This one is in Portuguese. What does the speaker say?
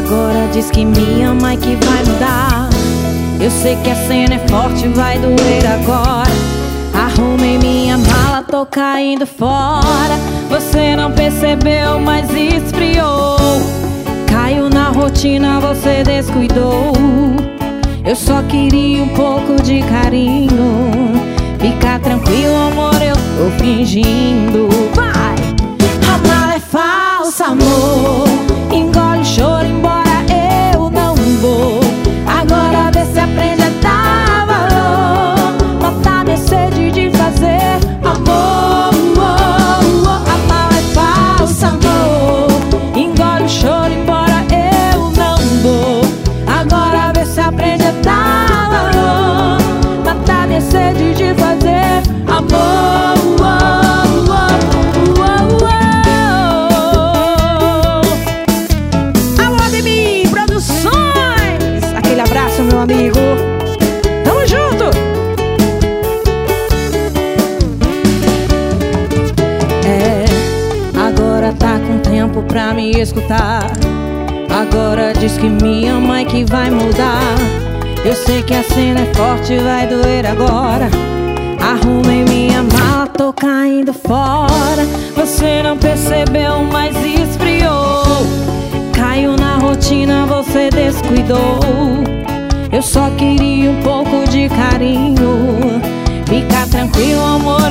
Agora diz que me ama e que vai mudar. Eu sei que a cena é forte, vai doer agora. Arrumei minha mala, tô caindo fora. Você não percebeu, mas esfriou. Caiu na rotina, você descuidou. Eu só queria um pouco de carinho. Fica tranquilo, amor, eu tô fingindo. Vai! A mala é falsa, amor. Engole o choro, embora eu não vou. Agora vê se aprende a dar valor. Matar minha sede de fazer amor. A mala é falsa, amor. Engole o choro, embora eu não vou. Agora vê se aprende a dar valor. Matar minha sede de fazer amor. Meu amigo, tamo junto. Agora tá com tempo pra me escutar. Agora diz que me ama e que vai mudar. Eu sei que a cena é forte, vai doer agora. Arrumei minha mala, tô caindo fora. Você não percebeu, mas esfriou. Caiu na rotina, você descuidou. Eu só queria um pouco de carinho. Fica tranquilo, amor,